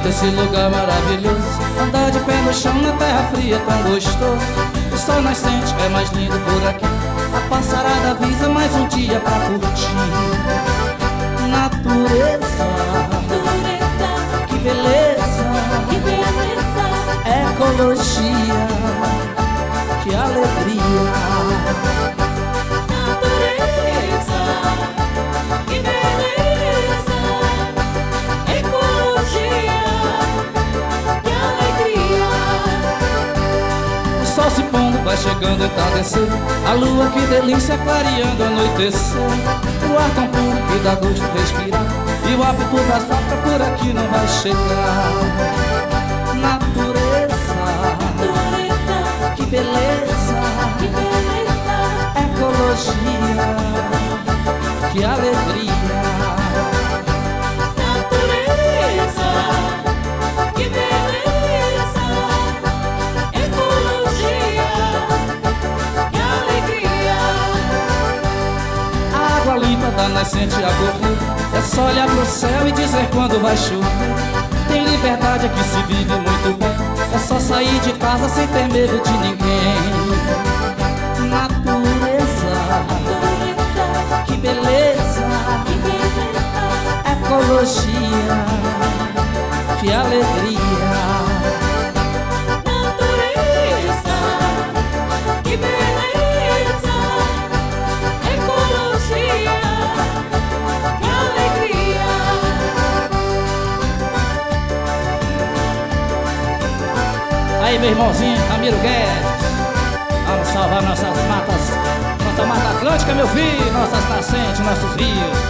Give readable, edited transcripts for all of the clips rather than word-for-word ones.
desse lugar maravilhoso. Andar de pé no chão na terra fria é tão gostoso. O sol nascente é mais lindo por aqui. A passarada avisa mais um dia pra curtir. Natureza, que beleza, ecologia, que alegria. Natureza, que beleza, ecologia, que alegria. O sol se pondo, vai chegando entardecer. A lua, que delícia, clareando anoitecer. O ar tão puro que dá gosto de respirar. E o hábito das vacas por aqui não vai chegar. Natureza, que beleza, ecologia, que alegria. Natureza, que beleza, ecologia, que alegria. A água limpa da nascente a correr. É só olhar pro céu e dizer quando vai chover. Tem liberdade, aqui se vive muito bem. É só sair de casa sem ter medo de ninguém. Natureza, que beleza, ecologia, que alegria. Natureza, que beleza, ecologia, que alegria. Aí, meu irmãozinho Ramiro Guedes, vamos salvar nossas matas, nossa Mata Atlântica, meu filho, nossas nascentes, nossos rios.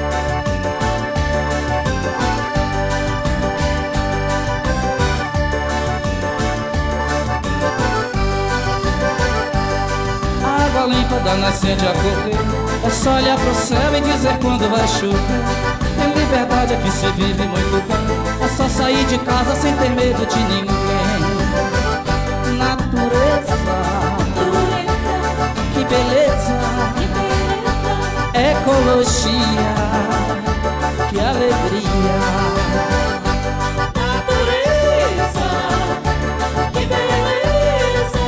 A água limpa da nascente a correr. É só olhar pro céu e dizer quando vai chover. Tem liberdade, aqui se vive muito bem. É só sair de casa sem ter medo de ninguém. Natureza, que beleza, ecologia, que alegria. Natureza, que beleza,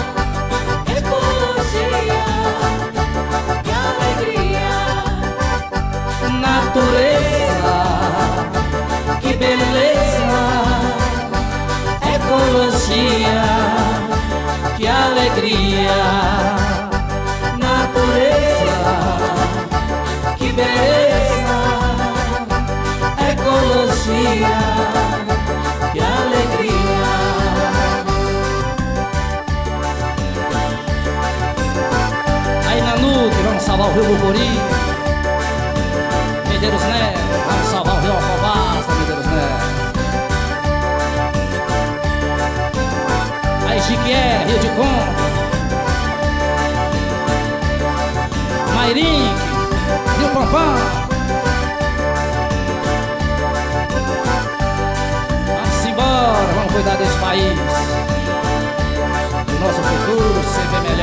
ecologia, que alegria. Natureza, que beleza, ecologia, que alegria. Natureza, que beleza, ecologia, que alegria. Aí na Nuque, vamos salvar o Rio Bucuri. Medeiros Neto, vamos salvar o Rio Alcobaça, Medeiros Neto. Aí Chiquié, Rio de Conta. Mairim, Rio Pampam. Vamos embora, vamos cuidar desse país. O nosso futuro sempre é melhor.